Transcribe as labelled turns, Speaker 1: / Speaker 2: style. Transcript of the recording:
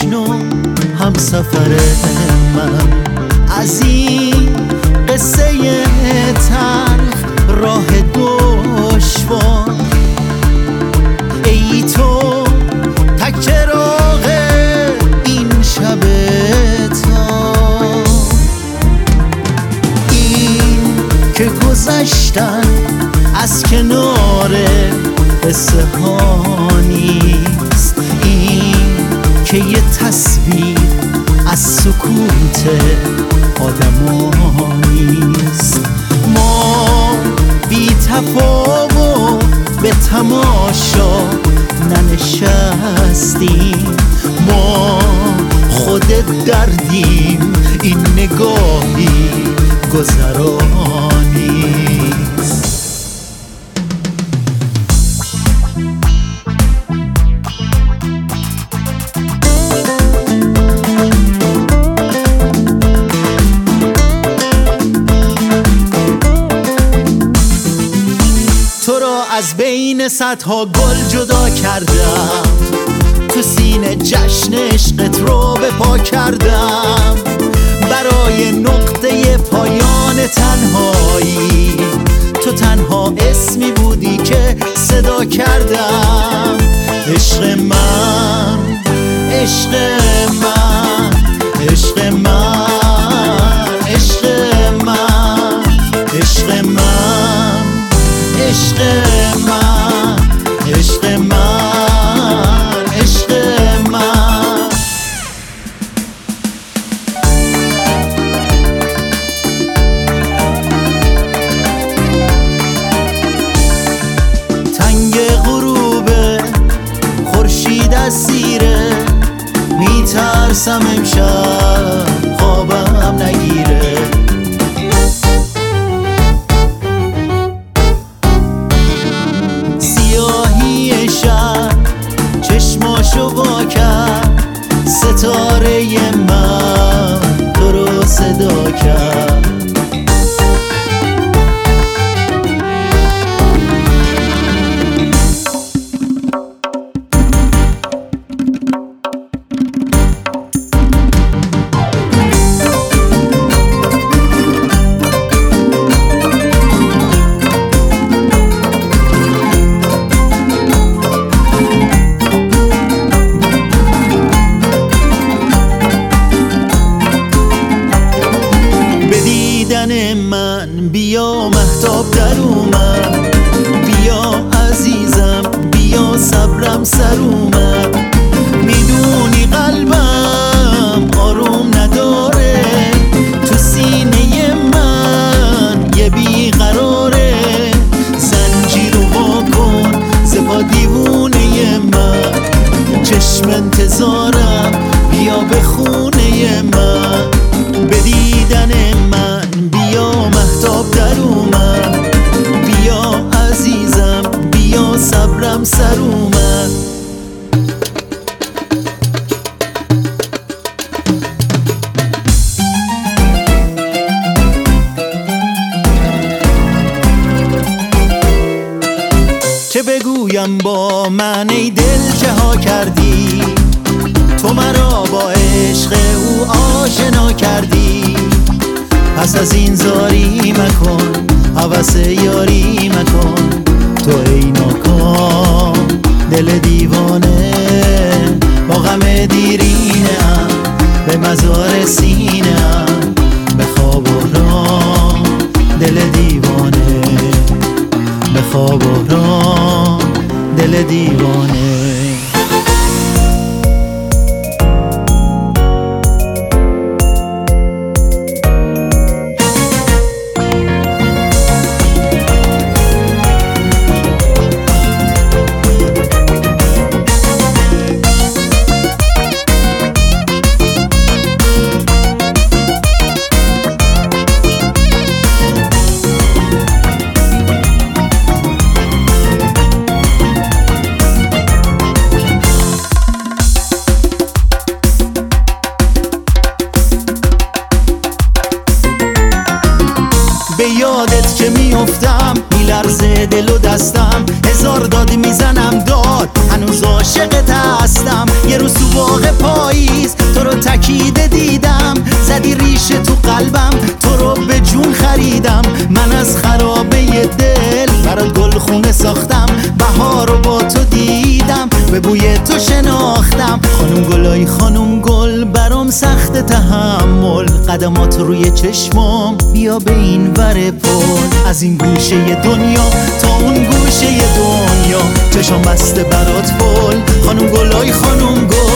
Speaker 1: بشنو همسفر من از این قصه تلخ راه دشوار. ای تو تک چراغ این شب تار، این که گذشتن از کنار قصه ها نیست، این که یه تصویر از سکوت آدما نیست. ما بی تفاوت به تماشا ننشستیم، ما خودت دردیم، این نگاهی گذرانی. تو را از بین صدها گل جدا کردم، تو سینه جشن عشقت رو به پا کردم. برای نقطه پایان تنهایی تو تنها اسمی بودی که صدا کردم. عشق من، عشق من، عشق من، عشق من، عشق من، عشق من، عشق من، عشق من. تنگ غروب خورشید اسیره، میترسم امشب خوابم نگیره. چشماشو وا کرد، ستاره من تو رو صدا کرد. من بیا مهتاب در اومد، بیا عزیزم، بیا صبرم سر اومد. میدونی قلبم آروم نداره، تو سینه من یه بیقراره. زنجیرو وا کن ز پا دیوونه من، چشم انتظارم بیا به خونه من. به دیدن من بیا مهتاب در اومد، بیا عزیزم، بیا صبرم سر اومد. چه بگویم با من ای دل چه ها کردی، تو مرا با عشق او آشنا کردی. پس از این زاری مکن، هوس یاری مکن، تو ای ناکام دل دیوانه. با غم دیرینه ام به مزار سینه ام، به خواب و رام دل دیوانه، به خواب و رام دل دیوانه. به یادت که میافتم میلرزه دل و دستم، هزار داد میزنم داد هنوز عاشقت هستم. یه روز تو باغ پاییز جون خریدم، من از خرابه دل برات گل خونه ساختم. بهار رو با تو دیدم، به بوی تو شناختم. خانم گلای خانم گل، برام سخت تحمل قدمات روی چشمام. بیا به این ور پل، از این گوشه دنیا تا اون گوشه دنیا، چشم بسته برات پل. خانم گلای خانم گل،